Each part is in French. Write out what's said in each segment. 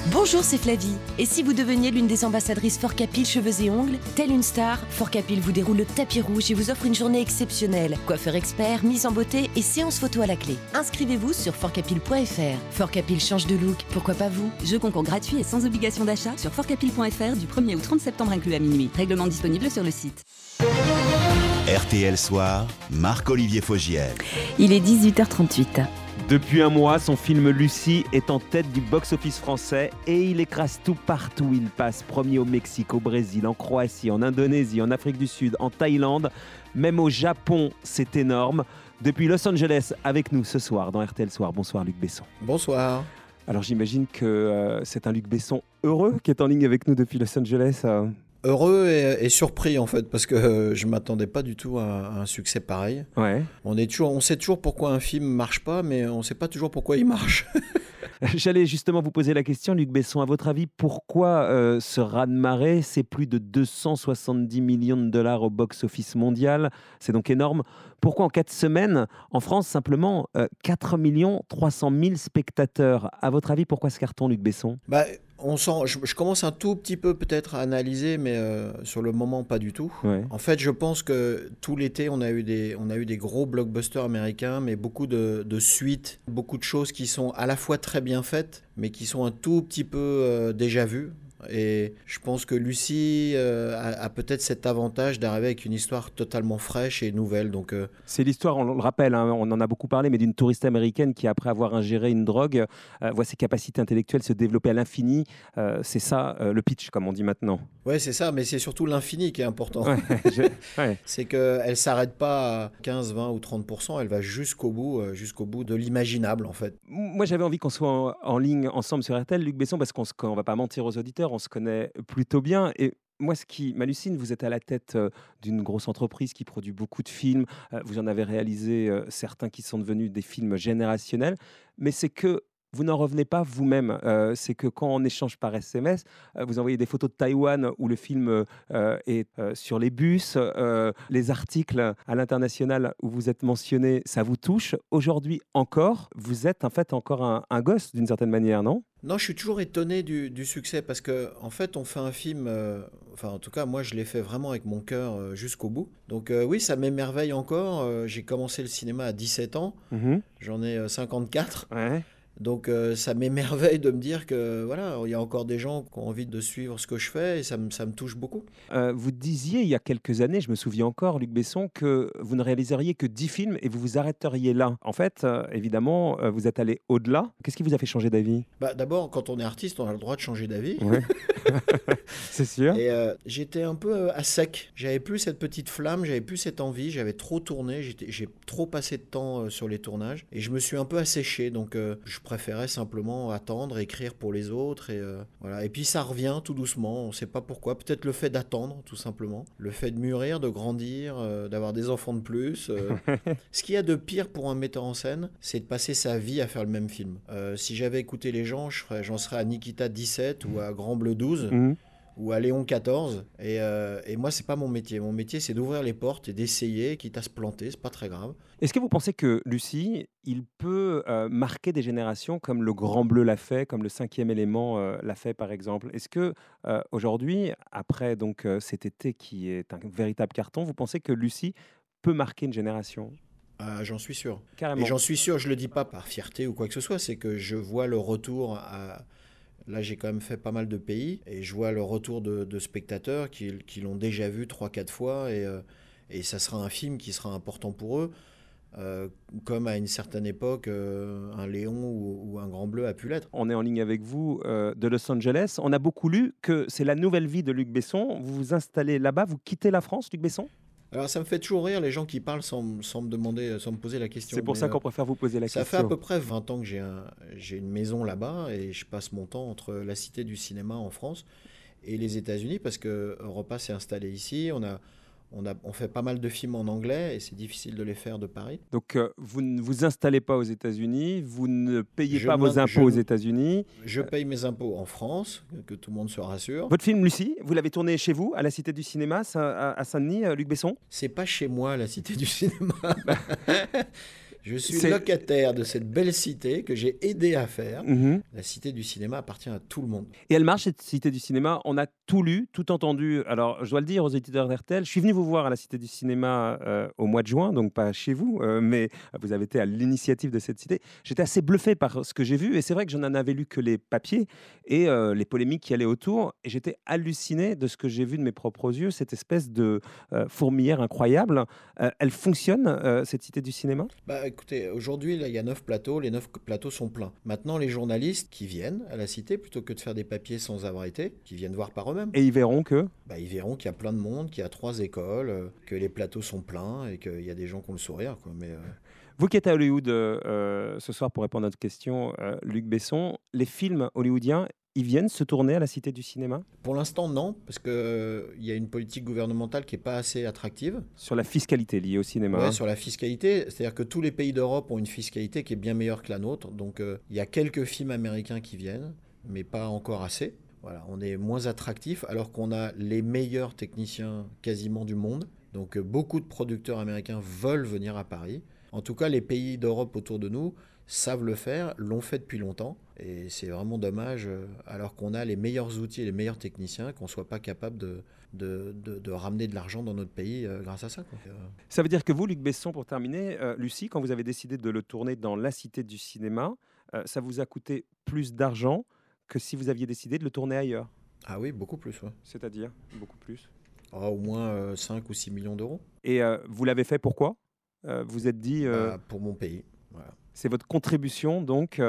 Bonjour, c'est Flavie. Et si vous deveniez l'une des ambassadrices Forcapil Cheveux et Ongles, telle une star, Forcapil vous déroule le tapis rouge et vous offre une journée exceptionnelle. Coiffeur expert, mise en beauté et séance photo à la clé. Inscrivez-vous sur forcapil.fr. Forcapil change de look, pourquoi pas vous? Jeu concours gratuit et sans obligation d'achat sur forcapil.fr du 1er au 30 septembre inclus à minuit. Règlement disponible sur le site. RTL Soir, Marc-Olivier Fogiel. Il est 18h38. Depuis un mois, son film Lucie est en tête du box-office français et il écrase tout partout où il passe. Premier au Mexique, au Brésil, en Croatie, en Indonésie, en Afrique du Sud, en Thaïlande, même au Japon, c'est énorme. Depuis Los Angeles, avec nous ce soir dans RTL Soir. Bonsoir Luc Besson. Bonsoir. Alors j'imagine que c'est un Luc Besson heureux qui est en ligne avec nous depuis Los Angeles. Heureux et surpris en fait, parce que je ne m'attendais pas du tout à un succès pareil. Ouais. On sait toujours pourquoi un film ne marche pas, mais on ne sait pas toujours pourquoi il marche. J'allais justement vous poser la question, Luc Besson. À votre avis, pourquoi ce raz-de-marée? C'est plus de 270 millions de dollars au box-office mondial. C'est donc énorme. Pourquoi en 4 semaines, en France, simplement 4 300 000 spectateurs? À votre avis, pourquoi ce carton, Luc Besson? Je commence un tout petit peu peut-être à analyser, mais sur le moment, pas du tout. Ouais. En fait, je pense que tout l'été, on a eu des gros blockbusters américains, mais beaucoup de suites, beaucoup de choses qui sont à la fois très bien faites, mais qui sont un tout petit peu déjà vues. Et je pense que Lucie a peut-être cet avantage d'arriver avec une histoire totalement fraîche et nouvelle. Donc, c'est l'histoire, on le rappelle, hein, on en a beaucoup parlé, mais d'une touriste américaine qui, après avoir ingéré une drogue, voit ses capacités intellectuelles se développer à l'infini. C'est ça le pitch, comme on dit maintenant. Ouais, c'est ça, mais c'est surtout l'infini qui est important. Ouais. C'est qu'elle ne s'arrête pas à 15, 20 ou 30%, elle va jusqu'au bout de l'imaginable en fait. Moi, j'avais envie qu'on soit en ligne ensemble sur RTL, Luc Besson, parce qu'on ne va pas mentir aux auditeurs, on se connaît plutôt bien. Et moi, ce qui m'hallucine, vous êtes à la tête d'une grosse entreprise qui produit beaucoup de films. Vous en avez réalisé certains qui sont devenus des films générationnels. Mais c'est que vous n'en revenez pas vous-même. C'est que quand on échange par SMS, vous envoyez des photos de Taïwan où le film est sur les bus, les articles à l'international où vous êtes mentionné, ça vous touche. Aujourd'hui encore, vous êtes en fait encore un gosse d'une certaine manière, non ? Non, je suis toujours étonné du succès parce que en fait, on fait un film. En tout cas, moi, je l'ai fait vraiment avec mon cœur jusqu'au bout. Donc oui, ça m'émerveille encore. J'ai commencé le cinéma à 17 ans. J'en ai 54. Ouais. Donc ça m'émerveille de me dire que voilà, il y a encore des gens qui ont envie de suivre ce que je fais et ça me touche beaucoup. Vous disiez il y a quelques années, je me souviens encore, Luc Besson, que vous ne réaliseriez que 10 films et vous vous arrêteriez là. En fait, évidemment, vous êtes allé au-delà. Qu'est-ce qui vous a fait changer d'avis ? D'abord, quand on est artiste, on a le droit de changer d'avis. Ouais. C'est sûr. Et j'étais un peu à sec. J'avais plus cette petite flamme, j'avais plus cette envie. J'avais trop tourné, j'ai trop passé de temps sur les tournages et je me suis un peu asséché. Donc je préférais simplement attendre, écrire pour les autres et voilà. Et puis ça revient tout doucement. On ne sait pas pourquoi. Peut-être le fait d'attendre, tout simplement. Le fait de mûrir, de grandir, d'avoir des enfants de plus. Ce qu'il y a de pire pour un metteur en scène, c'est de passer sa vie à faire le même film. Si j'avais écouté les gens, j'en serais à Nikita 17 ou à Grand Bleu 12. Ou à Léon 14. Et moi, c'est pas mon métier. Mon métier, c'est d'ouvrir les portes et d'essayer, quitte à se planter, c'est pas très grave. Est-ce que vous pensez que Lucie, il peut marquer des générations comme Le Grand Bleu l'a fait, comme Le Cinquième Élément l'a fait par exemple? Est-ce que aujourd'hui, après donc cet été qui est un véritable carton, vous pensez que Lucie peut marquer une génération? J'en suis sûr. Carrément. Et j'en suis sûr, je le dis pas par fierté ou quoi que ce soit, c'est que je vois le retour à... Là, j'ai quand même fait pas mal de pays et je vois le retour de spectateurs qui l'ont déjà vu 3-4 fois et ça sera un film qui sera important pour eux, comme à une certaine époque, un Léon ou un Grand Bleu a pu l'être. On est en ligne avec vous de Los Angeles. On a beaucoup lu que c'est la nouvelle vie de Luc Besson. Vous vous installez là-bas, vous quittez la France, Luc Besson ? Alors ça me fait toujours rire les gens qui parlent sans me demander, sans me poser la question. C'est pour ça qu'on préfère vous poser la question. Ça fait à peu près 20 ans que j'ai une maison là-bas et je passe mon temps entre la Cité du cinéma en France et les États-Unis parce que Europa s'est installé ici. On fait pas mal de films en anglais et c'est difficile de les faire de Paris. Donc vous ne vous installez pas aux États-Unis, vous ne payez pas vos impôts aux États-Unis. Je paye mes impôts en France, que tout le monde se rassure. Votre film Lucie, vous l'avez tourné chez vous, à la Cité du Cinéma, à Saint-Denis, Luc Besson ? C'est pas chez moi, la Cité du Cinéma. Je suis locataire de cette belle cité que j'ai aidé à faire. Mhm. La cité du cinéma appartient à tout le monde. Et elle marche, cette Cité du cinéma. On a tout lu, tout entendu. Alors, je dois le dire aux éditeurs d'RTL, je suis venu vous voir à la Cité du cinéma au mois de juin, donc pas chez vous, mais vous avez été à l'initiative de cette cité. J'étais assez bluffé par ce que j'ai vu, et c'est vrai que je n'en avais lu que les papiers et les polémiques qui allaient autour, et j'étais halluciné de ce que j'ai vu de mes propres yeux, cette espèce de fourmilière incroyable. Elle fonctionne, cette Cité du cinéma? Bah écoutez, aujourd'hui, là, il y a 9 plateaux, les 9 plateaux sont pleins. Maintenant, les journalistes qui viennent à la cité, plutôt que de faire des papiers sans avoir été, qui viennent voir par eux-mêmes, Et ils verront que... bah, ils verront qu'il y a plein de monde, qu'il y a 3 écoles, que les plateaux sont pleins et qu'il y a des gens qui ont le sourire, quoi. Mais Vous qui êtes à Hollywood ce soir pour répondre à notre question, Luc Besson, les films hollywoodiens, ils viennent se tourner à la Cité du cinéma pour l'instant, non, parce qu'il y a une politique gouvernementale qui n'est pas assez attractive. sur la fiscalité liée au cinéma. Ouais, hein. sur la fiscalité, c'est-à-dire que tous les pays d'Europe ont une fiscalité qui est bien meilleure que la nôtre. Donc il y a quelques films américains qui viennent, mais pas encore assez. Voilà, on est moins attractif alors qu'on a les meilleurs techniciens quasiment du monde. Donc beaucoup de producteurs américains veulent venir à Paris. En tout cas, les pays d'Europe autour de nous savent le faire, l'ont fait depuis longtemps. Et c'est vraiment dommage, alors qu'on a les meilleurs outils et les meilleurs techniciens, qu'on ne soit pas capable de ramener de l'argent dans notre pays grâce à ça, quoi. Ça veut dire que vous, Luc Besson, pour terminer, Lucie, quand vous avez décidé de le tourner dans la Cité du cinéma, ça vous a coûté plus d'argent que si vous aviez décidé de le tourner ailleurs. Ah oui, beaucoup plus, ouais. C'est-à-dire beaucoup plus. Au moins 5 ou 6 millions d'euros. Et vous l'avez fait pourquoi vous êtes dit, Pour mon pays. Voilà. c'est votre contribution donc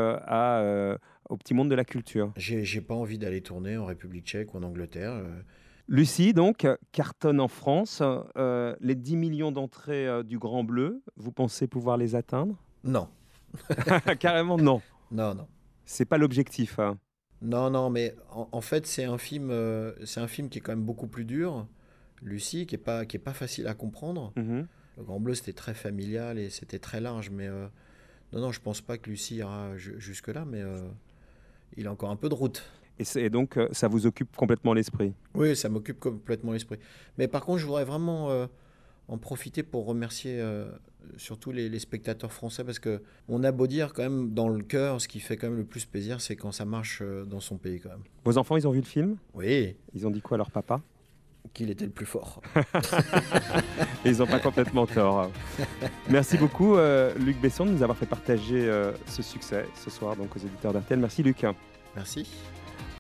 au petit monde de la culture. J'ai pas envie d'aller tourner en République tchèque ou en Angleterre. Lucie, donc, cartonne en France. Les 10 millions d'entrées du Grand Bleu, vous pensez pouvoir les atteindre? Non, Carrément non. non, non. C'est pas l'objectif. Hein. Non, non, mais en fait, c'est un film qui est quand même beaucoup plus dur. Lucie, qui est pas facile à comprendre. Mhm. Le Grand Bleu, c'était très familial et c'était très large, mais non, non, je pense pas que Lucie ira jusque-là, mais il a encore un peu de route. Et donc, ça vous occupe complètement l'esprit. Oui, ça m'occupe complètement l'esprit. Mais par contre, je voudrais vraiment en profiter pour remercier surtout les spectateurs français, parce que on a beau dire quand même dans le cœur, ce qui fait quand même le plus plaisir, c'est quand ça marche dans son pays quand même. Vos enfants, ils ont vu le film? Oui, Ils ont dit quoi à leur papa? qu'il était le plus fort. Et ils n'ont pas complètement tort. Merci beaucoup, Luc Besson, de nous avoir fait partager ce succès ce soir donc aux éditeurs d'RTL. Merci, Luc. Merci.